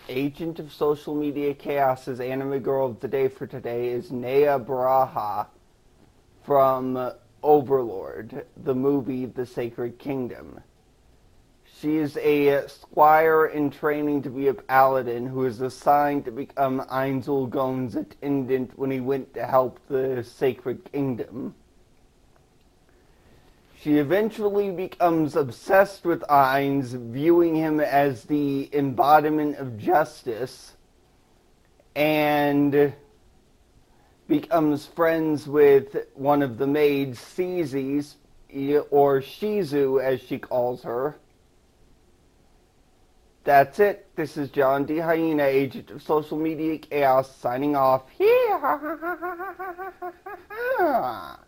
Agent of Social Media Chaos's anime girl of the day for today is Nea Baraha from Overlord, the movie The Sacred Kingdom. She is a squire in training to be a paladin who is assigned to become Ainzul Gon's attendant when he went to help the Sacred Kingdom. She eventually becomes obsessed with Ainz, viewing him as the embodiment of justice, and becomes friends with one of the maids, Cece, or Shizu as she calls her. That's it. This is John D. Hyena, agent of Social Media Chaos, signing off.